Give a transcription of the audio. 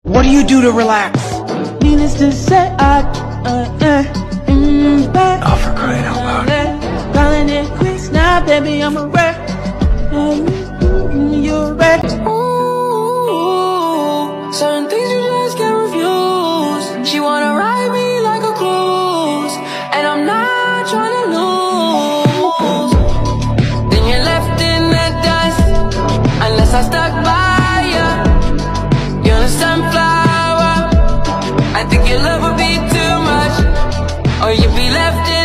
What do you do to relax? Needless to say, Oh, for crying out loud. Calling it quits now, baby, I'm a wreck. You're a wreck. Ooh, certain things you just can't refuse. She wanna ride me like a cruise, and I'm not trying to lose. Then you're left in the dust, unless I stuck by you. You're a sunflower. I think your love would be too much, or you'd be left in